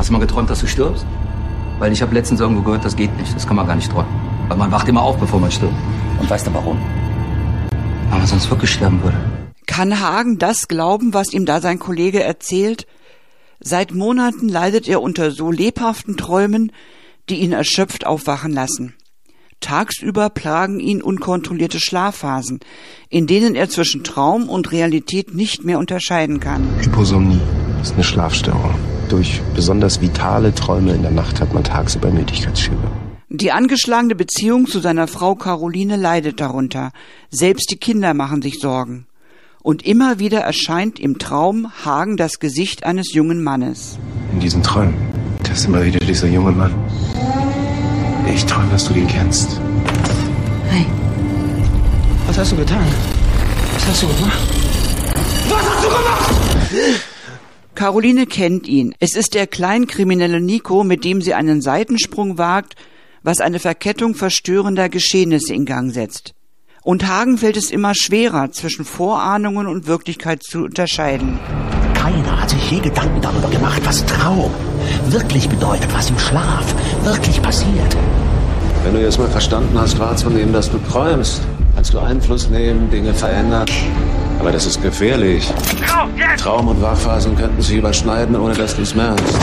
Hast du mal geträumt, dass du stirbst? Weil ich habe letztens irgendwo gehört, das geht nicht. Das kann man gar nicht träumen. Weil man wacht immer auf, bevor man stirbt. Und weißt du warum? Weil man sonst wirklich sterben würde. Kann Hagen das glauben, was ihm da sein Kollege erzählt? Seit Monaten leidet er unter so lebhaften Träumen, die ihn erschöpft aufwachen lassen. Tagsüber plagen ihn unkontrollierte Schlafphasen, in denen er zwischen Traum und Realität nicht mehr unterscheiden kann. Hyposomnie ist eine Schlafstörung. Durch besonders vitale Träume in der Nacht hat man tagsüber Müdigkeitsschübe. Die angeschlagene Beziehung zu seiner Frau Caroline leidet darunter. Selbst die Kinder machen sich Sorgen. Und immer wieder erscheint im Traum Hagen das Gesicht eines jungen Mannes. In diesen Träumen, da ist immer wieder dieser junge Mann. Ich träume, dass du ihn kennst. Hey, was hast du getan? Was hast du gemacht? Was hast du gemacht? Caroline kennt ihn. Es ist der kleinkriminelle Nico, mit dem sie einen Seitensprung wagt, was eine Verkettung verstörender Geschehnisse in Gang setzt. Und Hagen fällt es immer schwerer, zwischen Vorahnungen und Wirklichkeit zu unterscheiden. Keiner hat sich je Gedanken darüber gemacht, was Traum wirklich bedeutet, was im Schlaf wirklich passiert. Wenn du jetzt mal verstanden hast, wahrzunehmen, dass du träumst, kannst du Einfluss nehmen, Dinge verändern. Aber das ist gefährlich. Traum- und Wachphasen könnten sich überschneiden, ohne dass du es merkst.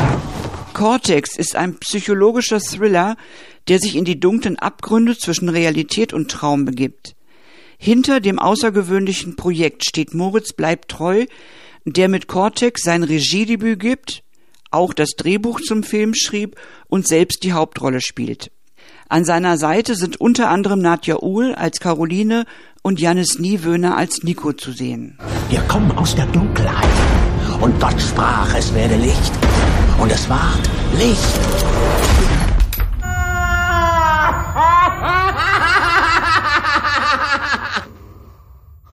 Cortex ist ein psychologischer Thriller, der sich in die dunklen Abgründe zwischen Realität und Traum begibt. Hinter dem außergewöhnlichen Projekt steht Moritz bleibt treu, der mit Cortex sein Regiedebüt gibt, auch das Drehbuch zum Film schrieb und selbst die Hauptrolle spielt. An seiner Seite sind unter anderem Nadja Uhl als Caroline und Jannis Niewöhner als Nico zu sehen. Wir kommen aus der Dunkelheit und Gott sprach, es werde Licht. Und es ward Licht.